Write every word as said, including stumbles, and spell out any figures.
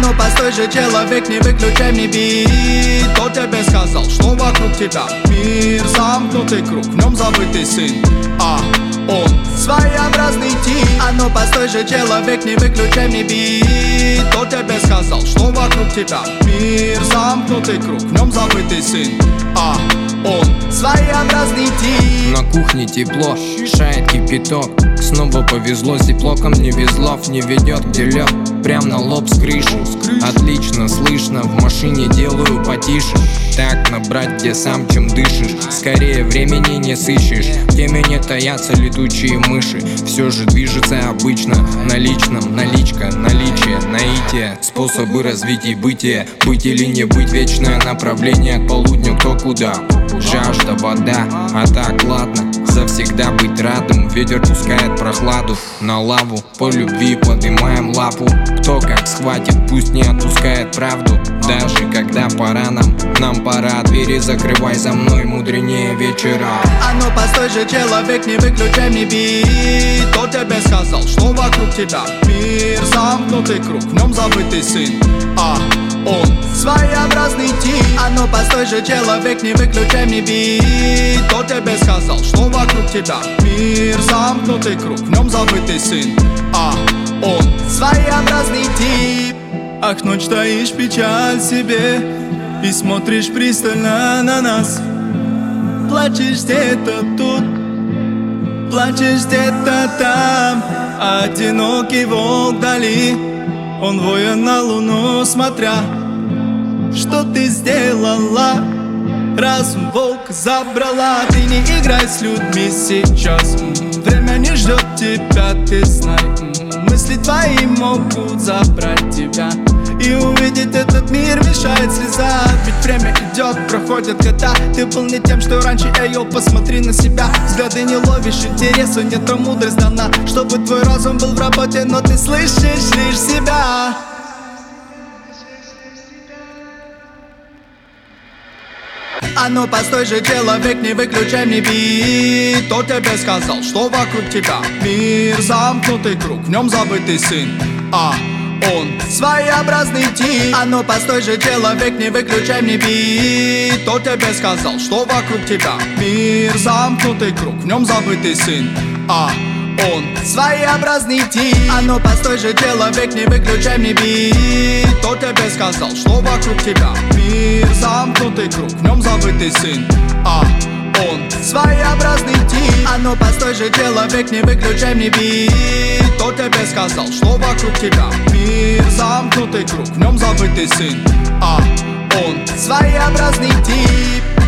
ну постой же, человек, не выключай мне бит. Кто тебе сказал, что вокруг тебя мир замкнутый круг, в нем забытый сын, а он своеобразный тип. А ну постой же, человек, не выключай мне бит. Кто тебе сказал, что вокруг тебя мир замкнутый круг, в нем забытый сын, а он своеобразный тип. На кухне тепло, шает кипяток. Снова повезло, с теплоком не везлов не ведет, где лед прям на лоб с крыши. Отлично слышно, в машине делаю потише. Так набрать, где сам чем дышишь. Скорее времени не сыщешь, в теме не таятся летучие мыши. Все же движется обычно, на личном, наличка, наличие, наитие. Способы развития бытия, быть или не быть, вечное направление к полудню кто куда. Жажда, вода, а так ладно, завсегда быть радым. Ветер пускает прохладу на лаву, по любви поднимаем лапу. Кто как схватит, пусть не отпускает правду. Даже когда пора нам, нам пора. Двери закрывай за мной, мудренее вечера. А ну постой же, человек, не выключай мне бит. Кто тебе сказал, что вокруг тебя мир замкнутый круг, в нем забытый сын, а он своеобразный тип. А ну постой же, человек, не выключай мне бит. Кто тебе сказал, что вокруг тебя мир замкнутый круг, в нем забытый сын, а он своеобразный тип. Ах, ночь таишь печаль себе и смотришь пристально на нас. Плачешь где-то тут, плачешь где-то там. Одинокий волк вдали, он воет на луну смотря. Что ты сделала? Разум волк забрала. Ты не играй с людьми сейчас, время не ждет тебя, ты знай. Мысли твои могут забрать тебя, и увидеть этот мир мешает слеза. Ведь время идет, проходят года. Ты был не тем, что раньше, эйо, посмотри на себя. Взгляды не ловишь, интереса нет, а мудрость дана, чтобы твой разум был в работе, но ты слышишь лишь себя. А ну постой же, человек, не выключай мне бит. Кто тебе сказал, что вокруг тебя мир замкнутый круг, в нем забытый сын, а он своеобразный тип. А ну постой же, человек, не выключай мне бит. Кто тебе сказал, что вокруг тебя мир замкнутый круг, в нем забытый сын, а он своеобразный тип. А ну постой же, человек, не выключай мне бит. Кто тебе сказал, что вокруг тебя мир замкнутый круг, в нем забытый сын, а он своеобразный тип. А ну постой же, человек, не выключай мне бит. Кто тебе сказал, что вокруг тебя мир замкнутый круг, в нем забытый сын, а он своеобразный тип.